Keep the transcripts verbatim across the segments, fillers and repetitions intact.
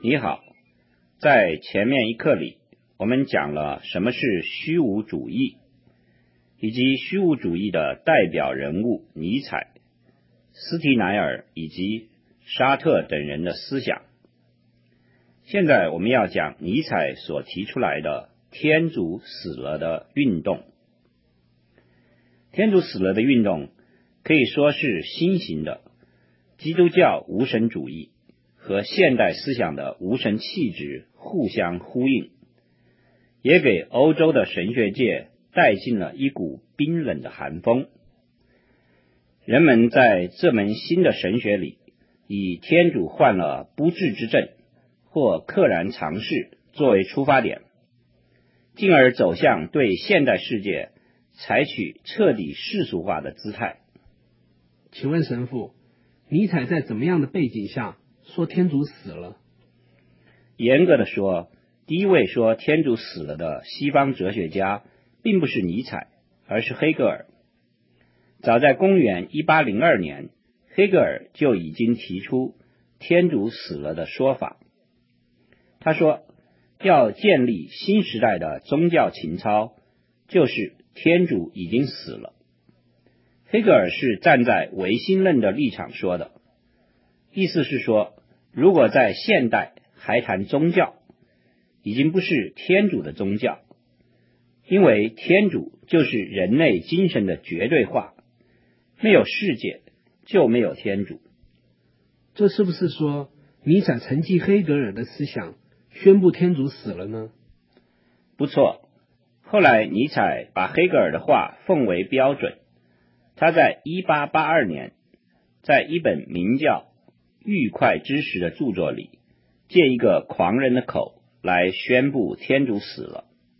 你好，在前面一课里，我们讲了什么是虚无主义，以及虚无主义的代表人物尼采、斯提乃尔以及沙特等人的思想。现在我们要讲尼采所提出来的天主死了的运动。天主死了的运动可以说是新型的基督教无神主义和现代思想的无神气质互相呼应，也给欧洲的神学界带进了一股冰冷的寒风。人们在这门新的神学里，以天主患了不治之症或溘然尝试作为出发点，进而走向对现代世界采取彻底世俗化的姿态。 请问神父，尼采在怎么样的背景下说天主死了？ 严格的说，第一位说天主死了的西方哲学家并不是尼采，而是黑格尔。早在公元一八零二年，黑格尔就已经提出天主死了的说法。他说，要建立新时代的宗教情操，就是天主已经死了。黑格尔是站在唯心论的立场说的，意思是说，如果在现代还谈宗教，已经不是天主的宗教，因为天主就是人类精神的绝对化，没有世界就没有天主。 这是不是说尼采承继黑格尔的思想，宣布天主死了呢？ 不错，后来尼采把黑格尔的话奉为标准。他在一八八二年在一本名叫《愉快之时》的著作里，借一个狂人的口来宣布天主死了。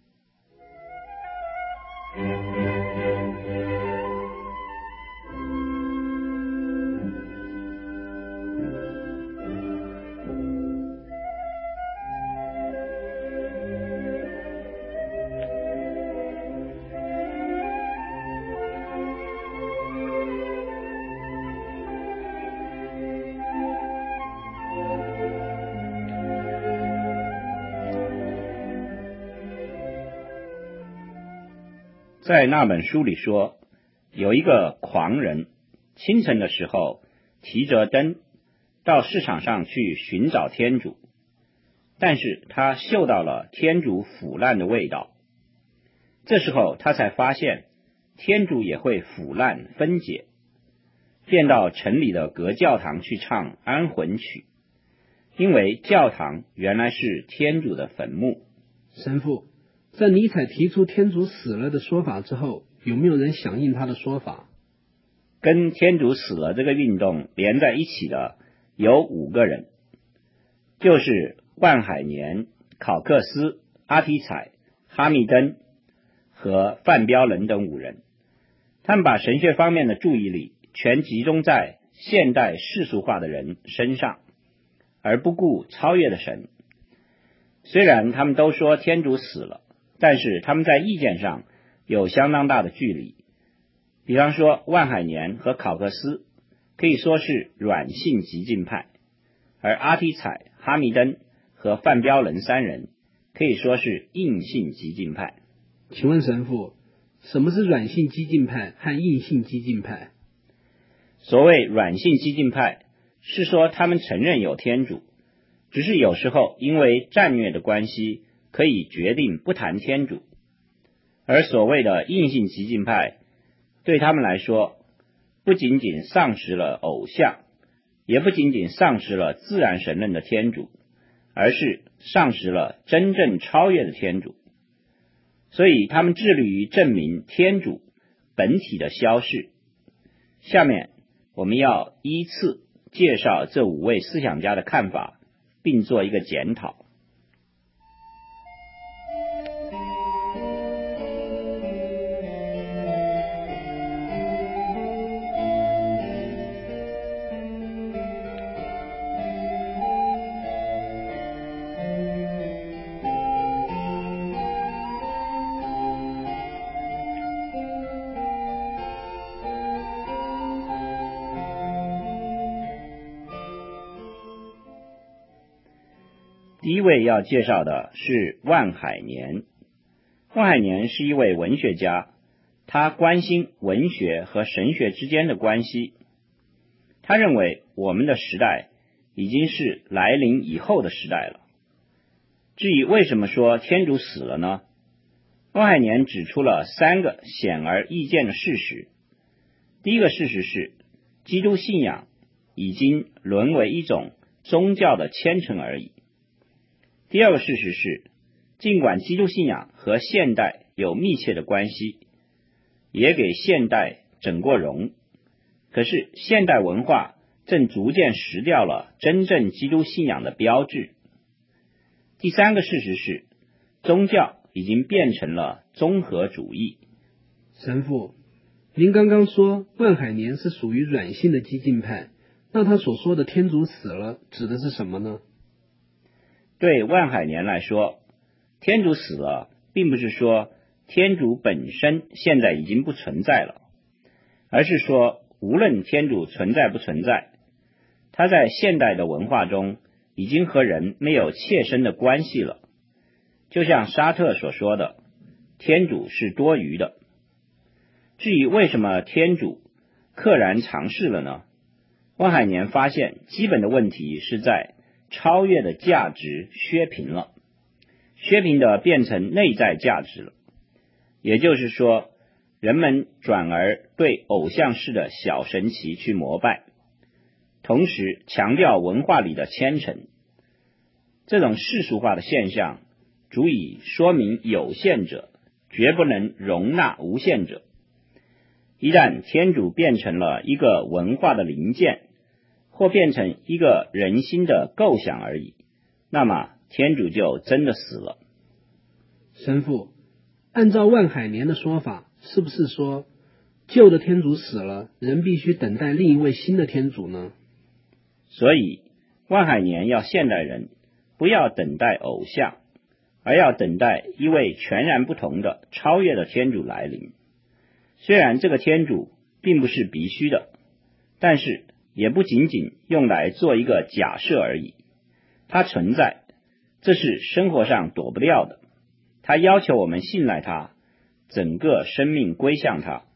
在那本书里说，有一个狂人清晨的时候提着灯到市场上去寻找天主，但是他嗅到了天主腐烂的味道。这时候他才发现天主也会腐烂分解，便到城里的隔教堂去唱安魂曲，因为教堂原来是天主的坟墓。 神父，在尼采提出天主死了的说法之后，有没有人响应他的说法？ 跟天主死了这个运动连在一起的有五个人，就是万海年、考克斯、阿提采、哈密登和范彪伦等五人。他们把神学方面的注意力全集中在现代世俗化的人身上，而不顾超越的神。虽然他们都说天主死了，但是他们在意见上有相当大的距离。比方说万海年和考克斯可以说是软性激进派，而阿提采、哈密登和范彪伦三人可以说是硬性激进派。 请问神父，什么是软性激进派和硬性激进派？ 所谓软性激进派，是说他们承认有天主，只是有时候因为战略的关系可以决定不谈天主。而所谓的硬性激进派，对他们来说，不仅仅丧失了偶像，也不仅仅丧失了自然神论的天主，而是丧失了真正超越的天主。所以他们致力于证明天主本体的消逝。下面我们要依次介绍这五位思想家的看法，并做一个检讨。 第一位要介绍的是万海年。万海年是一位文学家，他关心文学和神学之间的关系。他认为我们的时代已经是来临以后的时代了。至于为什么说天主死了呢？万海年指出了三个显而易见的事实。第一个事实是，基督信仰已经沦为一种宗教的虔诚而已。第二个事实是，尽管基督信仰和现代有密切的关系，也给现代整过容，可是现代文化正逐渐失掉了真正基督信仰的标志。第三个事实是，宗教已经变成了综合主义。 神父，您刚刚说万海年是属于软性的激进派，那他所说的天主死了指的是什么呢？ 对万海年来说，天主死了并不是说天主本身现在已经不存在了，而是说无论天主存在不存在，他在现代的文化中已经和人没有切身的关系了。就像沙特所说的，天主是多余的。至于为什么天主溘然长逝了呢？万海年发现基本的问题是在超越的价值削平了，削平的变成内在价值了。也就是说，人们转而对偶像式的小神祇去膜拜，同时强调文化里的虔诚。这种世俗化的现象足以说明有限者绝不能容纳无限者。一旦天主变成了一个文化的零件，或变成一个人心的构想而已，那么天主就真的死了。 神父，按照万海年的说法，是不是说旧的天主死了，人必须等待另一位新的天主呢？ 所以万海年要现代人不要等待偶像，而要等待一位全然不同的超越的天主来临。虽然这个天主并不是必须的，但是也不仅仅用来做一个假设而已。它存在，这是生活上躲不掉的。它要求我们信赖它，整个生命归向它。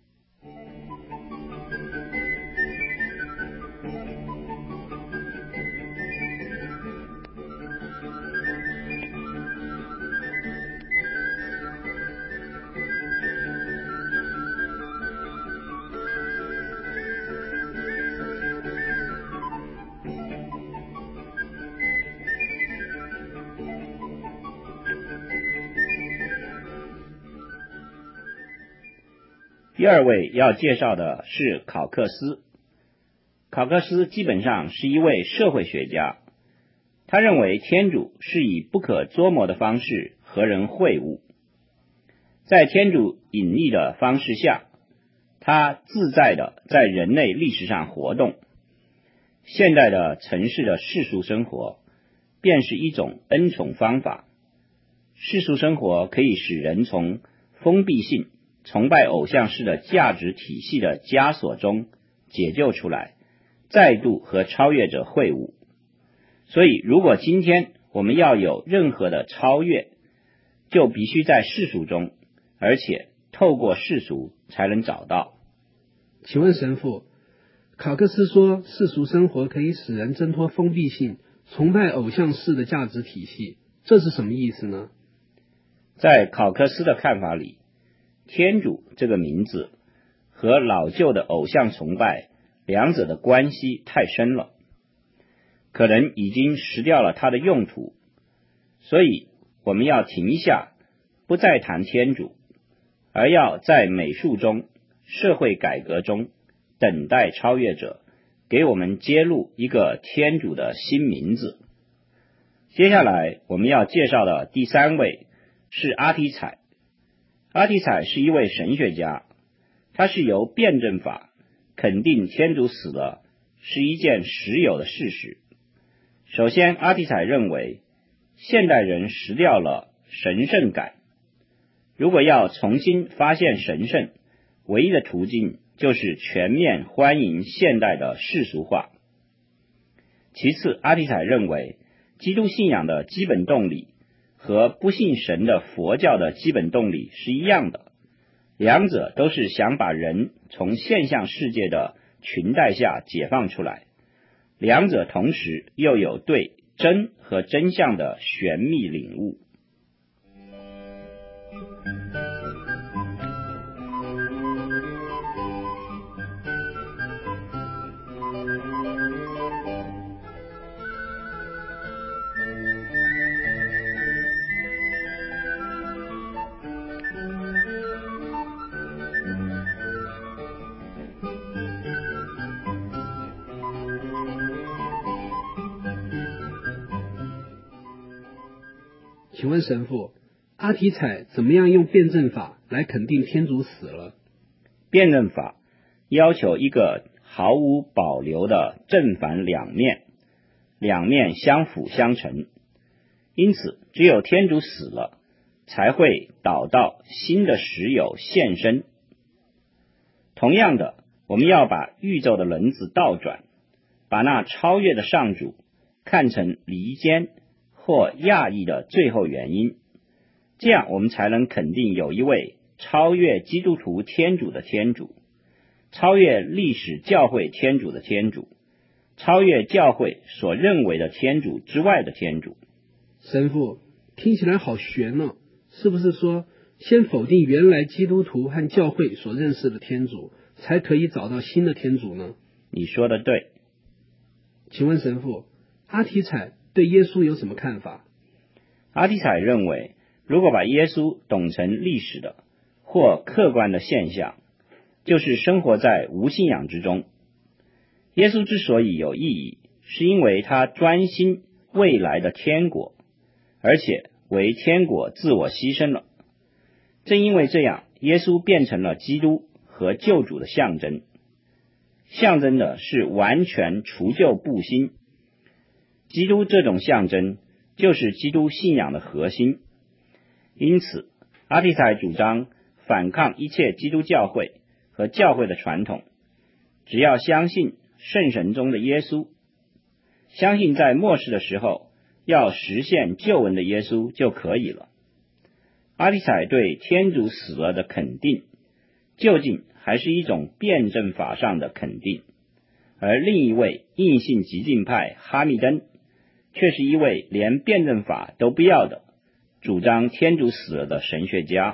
第二位要介绍的是考克斯。考克斯基本上是一位社会学家，他认为天主是以不可捉摸的方式和人会晤，在天主引力的方式下，他自在的在人类历史上活动。现代的城市的世俗生活便是一种恩宠方法。世俗生活可以使人从封闭性崇拜偶像式的价值体系的枷锁中解救出来，再度和超越者会晤。所以如果今天我们要有任何的超越，就必须在世俗中，而且透过世俗才能找到。 请问神父，考克斯说世俗生活可以使人挣脱封闭性崇拜偶像式的价值体系，这是什么意思呢？ 在考克斯的看法里，天主这个名字和老旧的偶像崇拜两者的关系太深了，可能已经失掉了它的用途。所以我们要停一下，不再谈天主，而要在美术中、社会改革中等待超越者给我们揭露一个天主的新名字。接下来我们要介绍的第三位是阿提采。阿提采是一位神学家，他是由辩证法肯定天主死了是一件实有的事实。首先，阿提采认为现代人失掉了神圣感，如果要重新发现神圣，唯一的途径就是全面欢迎现代的世俗化。其次，阿提采认为基督信仰的基本动力和不信神的佛教的基本动力是一样的，两者都是想把人从现象世界的裙带下解放出来，两者同时又有对真和真相的玄秘领悟。 请问神父，阿提采怎么样用辩证法来肯定天主死了？ 辩证法要求一个毫无保留的正反两面，两面相辅相成，因此只有天主死了，才会导到新的实有现身。同样的，我们要把宇宙的轮子倒转，把那超越的上主看成离间或亚裔的最后原因，这样我们才能肯定有一位超越基督徒天主的天主，超越历史教会天主的天主，超越教会所认为的天主之外的天主。 神父，听起来好玄哦，是不是说先否定原来基督徒和教会所认识的天主，才可以找到新的天主呢？ 你说的对。 请问神父，阿提采对耶稣有什么看法？ 阿提采认为，如果把耶稣懂成历史的或客观的现象，就是生活在无信仰之中。耶稣之所以有意义，是因为他专心未来的天国，而且为天国自我牺牲了。正因为这样，耶稣变成了基督和救主的象征，象征的是完全除旧布新。基督这种象征就是基督信仰的核心，因此阿提采主张反抗一切基督教会和教会的传统，只要相信圣神中的耶稣，相信在末世的时候要实现救恩的耶稣就可以了。阿提采对天主死了的肯定，究竟还是一种辩证法上的肯定，而另一位硬性激进派哈密登却是一位连辩证法都不要的，主张天主死了的神学家。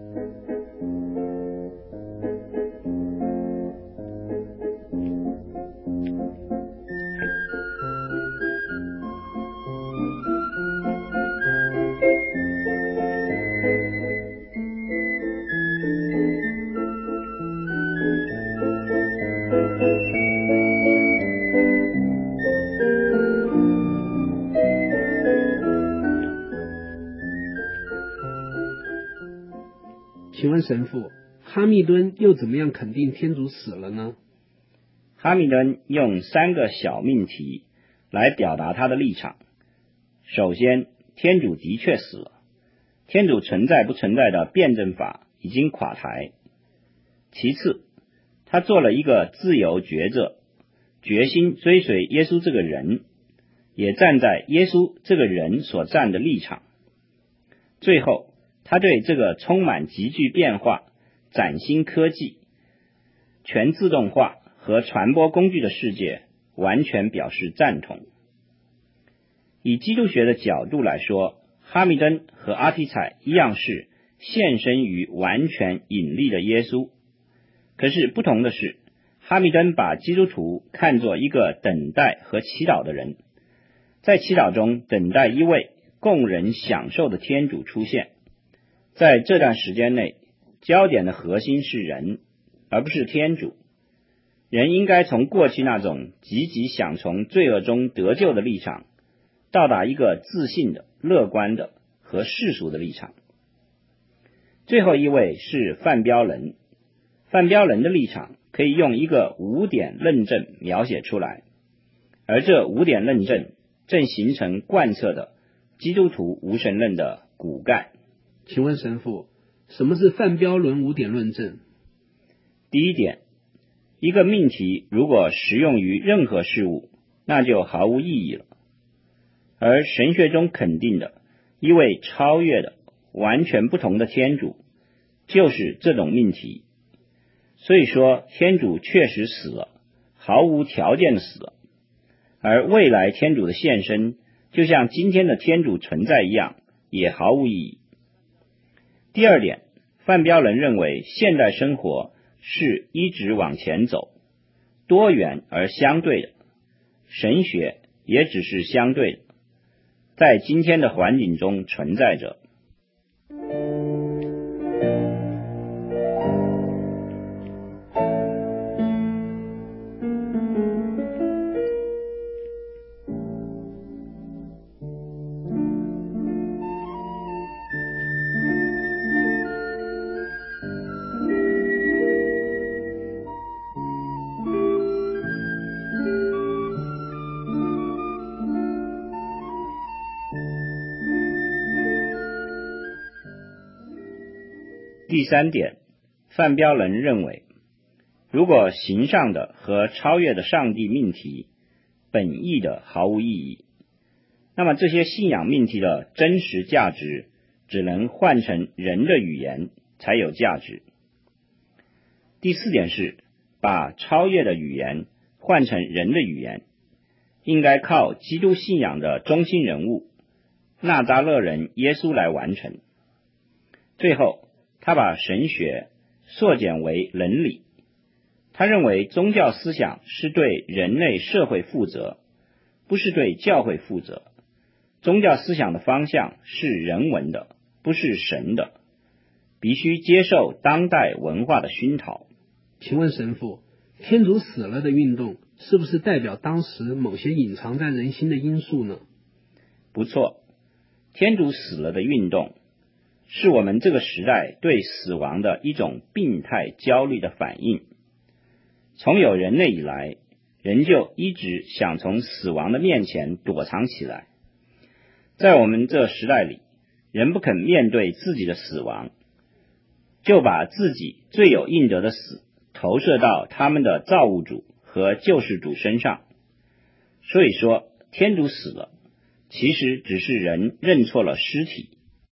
请问神父，哈密敦又怎么样肯定天主死了呢？ 哈密敦用三个小命题来表达他的立场。首先，天主的确死了，天主存在不存在的辩证法已经垮台。其次，他做了一个自由抉择，决心追随耶稣这个人，也站在耶稣这个人所站的立场。最后，他对这个充满急剧变化、崭新科技、全自动化和传播工具的世界完全表示赞同。以基督学的角度来说，哈密登和阿提采一样是现身于完全引力的耶稣。可是不同的是，哈密登把基督徒看作一个等待和祈祷的人，在祈祷中等待一位供人享受的天主出现。在这段时间内，焦点的核心是人，而不是天主。人应该从过去那种积极想从罪恶中得救的立场，到达一个自信的、乐观的和世俗的立场。最后一位是范彪人，范彪人的立场可以用一个五点论证描写出来，而这五点论证正形成贯彻的基督徒无神论的骨干。 请问神父，什么是范彪伦五点论证？ 第一点，一个命题如果适用于任何事物，那就毫无意义了。 而神学中肯定的一位超越的完全不同的天主，就是这种命题。所以说，天主确实死了，毫无条件的死了，而未来天主的现身，就像今天的天主存在一样，也毫无意义。第二点，范彪人认为现代生活是一直往前走，多元而相对的，神学也只是相对的，在今天的环境中存在着。第三点，范彪人认为，如果形上的和超越的上帝命题本意的毫无意义，那么这些信仰命题的真实价值只能换成人的语言才有价值。第四点是，把超越的语言换成人的语言，应该靠基督信仰的中心人物纳匝勒人耶稣来完成。最后，他把神学缩减为伦理，他认为宗教思想是对人类社会负责，不是对教会负责。宗教思想的方向是人文的，不是神的，必须接受当代文化的熏陶。 请问神父，天主死了的运动是不是代表当时某些隐藏在人心的因素呢？ 不错，天主死了的运动是我们这个时代对死亡的一种病态焦虑的反应。从有人类以来，人就一直想从死亡的面前躲藏起来。在我们这时代里，人不肯面对自己的死亡，就把自己罪有应得的死投射到他们的造物主和救世主身上。所以说，天主死了，其实只是人认错了尸体。